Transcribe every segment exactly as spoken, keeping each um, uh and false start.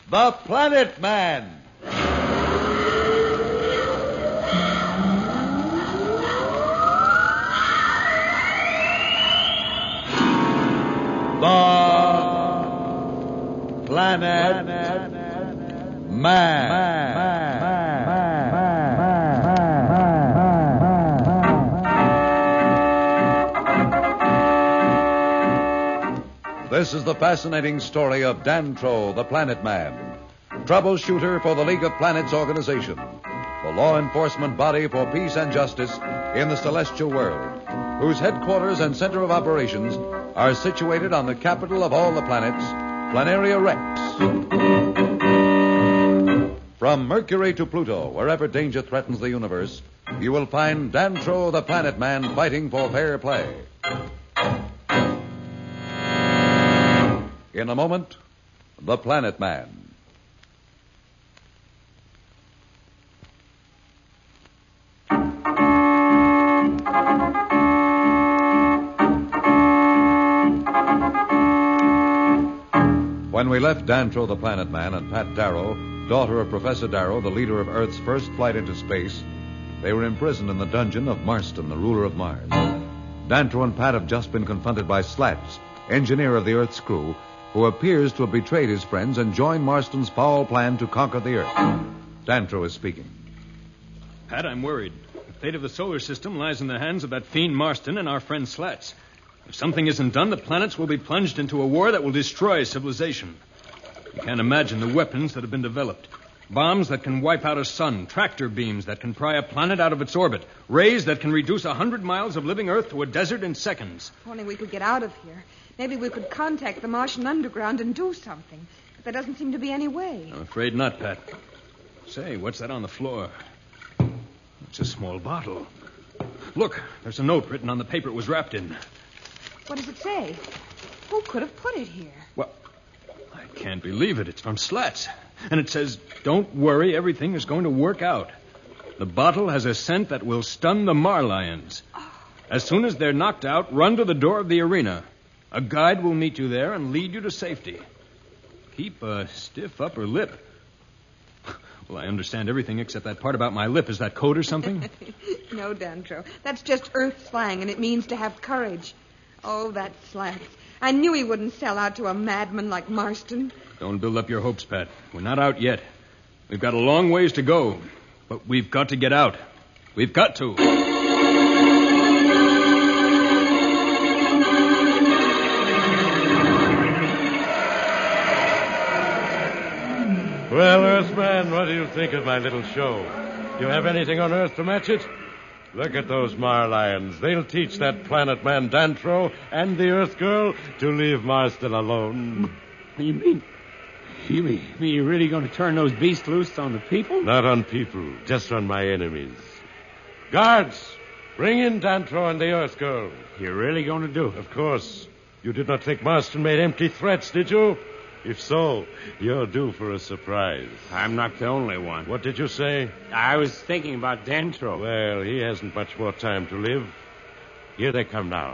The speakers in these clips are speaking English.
The Planet Man. The Planet Man. This is the fascinating story of Dantro, the Planet Man, troubleshooter for the League of Planets organization, the law enforcement body for peace and justice in the celestial world, whose headquarters and center of operations are situated on the capital of all the planets, Planaria Rex. From Mercury to Pluto, wherever danger threatens the universe, you will find Dantro, the Planet Man, fighting for fair play. In a moment, The Planet Man. When we left Dantro, the Planet Man, and Pat Darrow, daughter of Professor Darrow, the leader of Earth's first flight into space, they were imprisoned in the dungeon of Marston, the ruler of Mars. Dantro and Pat have just been confronted by Slats, engineer of the Earth's crew, who appears to have betrayed his friends and joined Marston's foul plan to conquer the Earth. Dantro is speaking. Pat, I'm worried. The fate of the solar system lies in the hands of that fiend Marston and our friend Slats. If something isn't done, the planets will be plunged into a war that will destroy civilization. You can't imagine the weapons that have been developed. Bombs that can wipe out a sun, tractor beams that can pry a planet out of its orbit, rays that can reduce a hundred miles of living Earth to a desert in seconds. If only we could get out of here. Maybe we could contact the Martian underground and do something. But there doesn't seem to be any way. I'm afraid not, Pat. Say, what's that on the floor? It's a small bottle. Look, there's a note written on the paper it was wrapped in. What does it say? Who could have put it here? Well, I can't believe it. It's from Slats. And it says, don't worry, everything is going to work out. The bottle has a scent that will stun the Marlions. Oh. As soon as they're knocked out, run to the door of the arena. A guide will meet you there and lead you to safety. Keep a stiff upper lip. Well, I understand everything except that part about my lip. Is that code or something? No, Dantro. That's just Earth slang, and it means to have courage. Oh, that Slats. I knew he wouldn't sell out to a madman like Marston. Don't build up your hopes, Pat. We're not out yet. We've got a long ways to go, but we've got to get out. We've got to. Well, Earthman, what do you think of my little show? You have anything on Earth to match it? Look at those Marlions. They'll teach that Planet Man Dantro and the Earth Girl to leave Marston alone. You mean... You mean, you mean you're really going to turn those beasts loose on the people? Not on people, just on my enemies. Guards, bring in Dantro and the Earth Girl. You're really going to do it? Of course. You did not think Marston made empty threats, did you? If so, you're due for a surprise. I'm not the only one. What did you say? I was thinking about Dantro. Well, he hasn't much more time to live. Here they come now.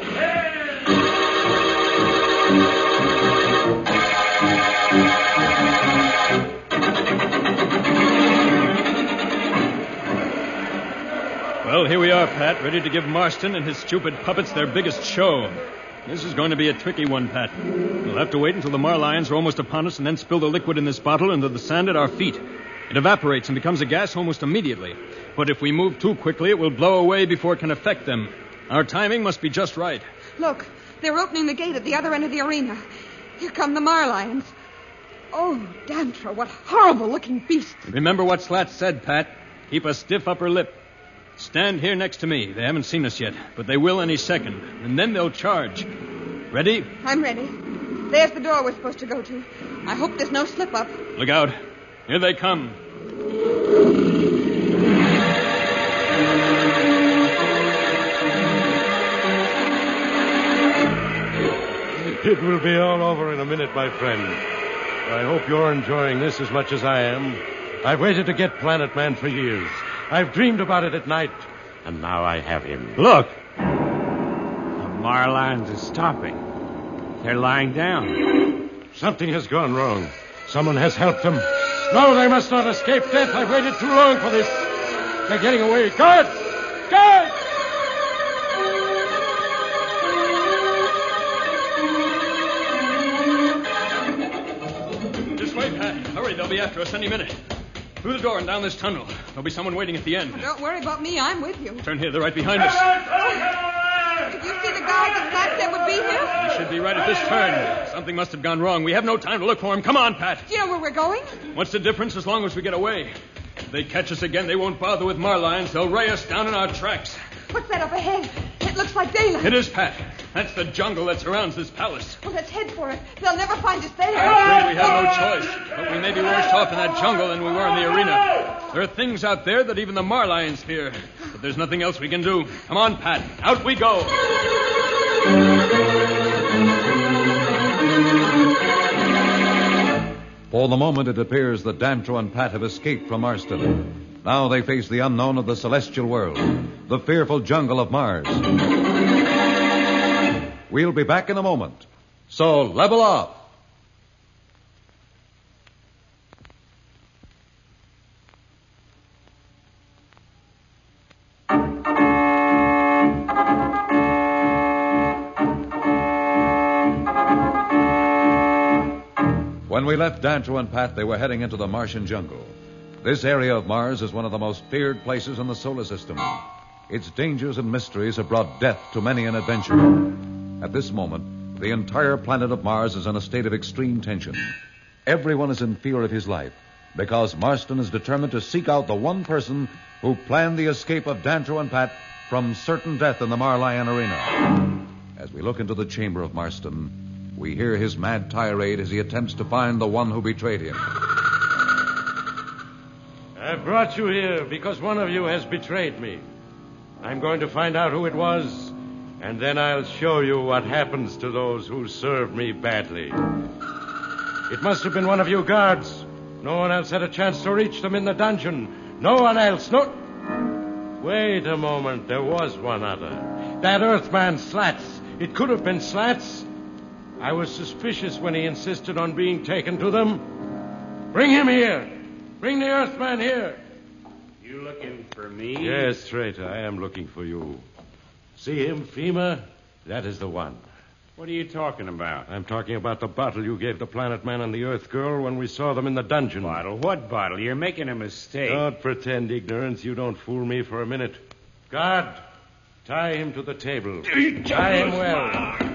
Well, here we are, Pat, ready to give Marston and his stupid puppets their biggest show. This is going to be a tricky one, Pat. We'll have to wait until the Marlions are almost upon us and then spill the liquid in this bottle into the sand at our feet. It evaporates and becomes a gas almost immediately. But if we move too quickly, it will blow away before it can affect them. Our timing must be just right. Look, they're opening the gate at the other end of the arena. Here come the Marlions. Oh, Dantro, what horrible-looking beasts. Remember what Slats said, Pat. Keep a stiff upper lip. Stand here next to me. They haven't seen us yet, but they will any second. And then they'll charge. Ready? I'm ready. There's the door we're supposed to go to. I hope there's no slip-up. Look out. Here they come. It will be all over in a minute, my friend. I hope you're enjoying this as much as I am. I've waited to get Planet Man for years. I've dreamed about it at night, and now I have him. Look! The Marlions are stopping. They're lying down. Something has gone wrong. Someone has helped them. No, they must not escape death. I've waited too long for this. They're getting away. Guards! Guards! This way, Pat. Hurry, they'll be after us any minute. Through the door and down this tunnel. There'll be someone waiting at the end. Don't worry about me. I'm with you. Turn here. They're right behind us. Did you see the guy that Slack said would be here? We should be right at this turn. Something must have gone wrong. We have no time to look for him. Come on, Pat. Do you know where we're going? What's the difference as long as we get away? If they catch us again, they won't bother with Marlions. They'll ray us down in our tracks. What's that up ahead? It looks like daylight. It is, Pat. That's the jungle that surrounds this palace. Well, let's head for it. They'll never find us there. I'm afraid we have no choice. But we may be worse off in that jungle than we were in the arena. There are things out there that even the Marlions fear. But there's nothing else we can do. Come on, Pat. Out we go. For the moment, it appears that Dantro and Pat have escaped from Marston. Now they face the unknown of the celestial world, the fearful jungle of Mars. We'll be back in a moment. So level off. When we left Dantro and Pat, they were heading into the Martian jungle. This area of Mars is one of the most feared places in the solar system. Its dangers and mysteries have brought death to many an adventurer. At this moment, the entire planet of Mars is in a state of extreme tension. Everyone is in fear of his life because Marston is determined to seek out the one person who planned the escape of Dantro and Pat from certain death in the Marlion arena. As we look into the chamber of Marston, we hear his mad tirade as he attempts to find the one who betrayed him. I brought you here because one of you has betrayed me. I'm going to find out who it was, and then I'll show you what happens to those who serve me badly. It must have been one of you guards. No one else had a chance to reach them in the dungeon. No one else. No. Wait a moment. There was one other. That Earthman Slats. It could have been Slats. I was suspicious when he insisted on being taken to them. Bring him here. Bring the Earthman here. You looking for me? Yes, traitor, I am looking for you. See him, Fema? That is the one. What are you talking about? I'm talking about the bottle you gave the Planet Man and the Earth Girl when we saw them in the dungeon. Bottle? What bottle? You're making a mistake. Don't pretend ignorance. You don't fool me for a minute. Guard, tie him to the table. Tie him well.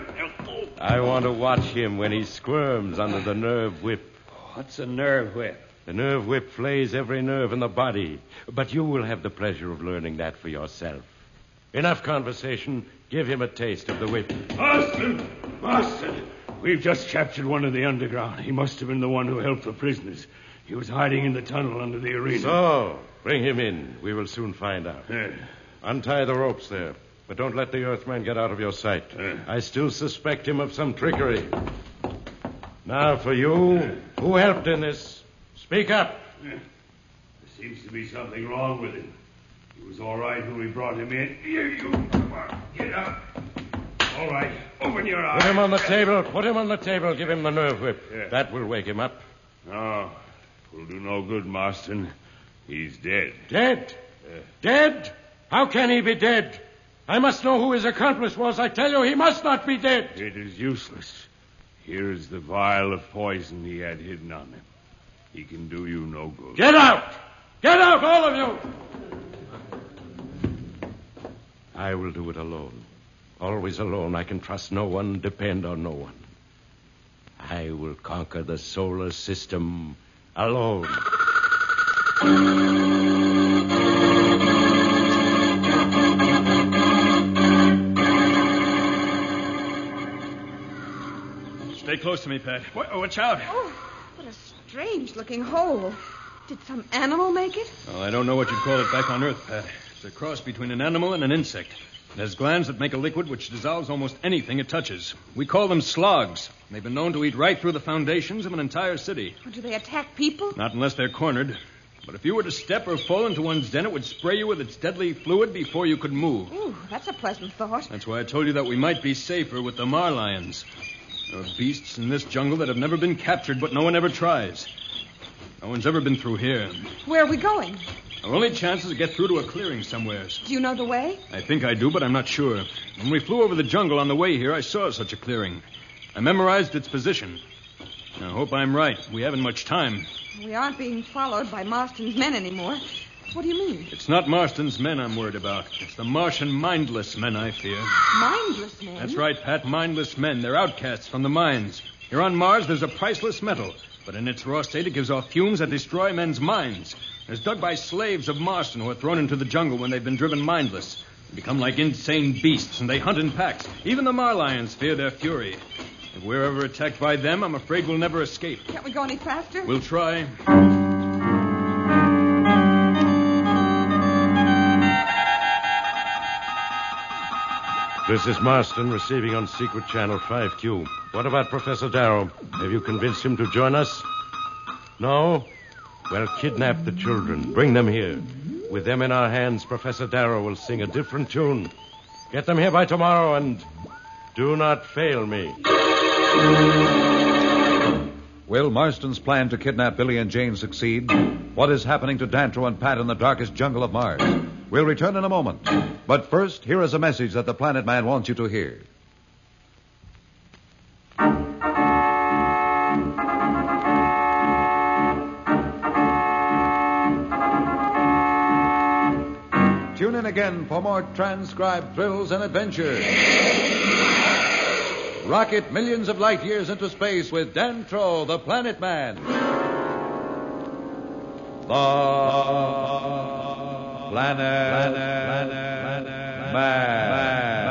I want to watch him when he squirms under the nerve whip. What's a nerve whip? The nerve whip flays every nerve in the body. But you will have the pleasure of learning that for yourself. Enough conversation. Give him a taste of the whip. Marston! Marston! We've just captured one of the underground. He must have been the one who helped the prisoners. He was hiding in the tunnel under the arena. So, bring him in. We will soon find out. Yeah. Untie the ropes there. But don't let the Earthman get out of your sight. Uh. I still suspect him of some trickery. Now for you, uh. who helped in this? Speak up. Uh. There seems to be something wrong with him. He was all right when we brought him in. Here you come on. Get up. All right. Open your eyes. Put him on the table. Put him on the table. Give him the nerve whip. Yeah. That will wake him up. No. Will do no good, Marston. He's dead. Dead? Uh. Dead? How can he be dead? I must know who his accomplice was. I tell you, he must not be dead. It is useless. Here is the vial of poison he had hidden on him. He can do you no good. Get out! Get out, all of you! I will do it alone. Always alone. I can trust no one, depend on no one. I will conquer the solar system alone. Stay close to me, Pat. Watch out. Oh, what a strange-looking hole. Did some animal make it? Well, I don't know what you'd call it back on Earth, Pat. It's a cross between an animal and an insect. It has glands that make a liquid which dissolves almost anything it touches. We call them slugs. They've been known to eat right through the foundations of an entire city. Or do they attack people? Not unless they're cornered. But if you were to step or fall into one's den, it would spray you with its deadly fluid before you could move. Ooh, that's a pleasant thought. That's why I told you that we might be safer with the Marlions. There are beasts in this jungle that have never been captured, but no one ever tries. No one's ever been through here. Where are we going? Our only chance is to get through to a clearing somewhere. Do you know the way? I think I do, but I'm not sure. When we flew over the jungle on the way here, I saw such a clearing. I memorized its position. I hope I'm right. We haven't much time. We aren't being followed by Marston's men anymore. What do you mean? It's not Marston's men I'm worried about. It's the Martian mindless men I fear. Mindless men? That's right, Pat. Mindless men. They're outcasts from the mines. Here on Mars, there's a priceless metal. But in its raw state, it gives off fumes that destroy men's minds. It's dug by slaves of Marston who are thrown into the jungle when they've been driven mindless. They become like insane beasts, and they hunt in packs. Even the Marlions fear their fury. If we're ever attacked by them, I'm afraid we'll never escape. Can't we go any faster? We'll try. This is Marston receiving on Secret Channel five Q. What about Professor Darrow? Have you convinced him to join us? No? Well, kidnap the children. Bring them here. With them in our hands, Professor Darrow will sing a different tune. Get them here by tomorrow, and do not fail me. Will Marston's plan to kidnap Billy and Jane succeed? What is happening to Dantro and Pat in the darkest jungle of Mars? We'll return in a moment. But first, here is a message that the Planet Man wants you to hear. Tune in again for more transcribed thrills and adventures. Rocket millions of light years into space with Dantro, the Planet Man. The Planet, Planet, Planet Man.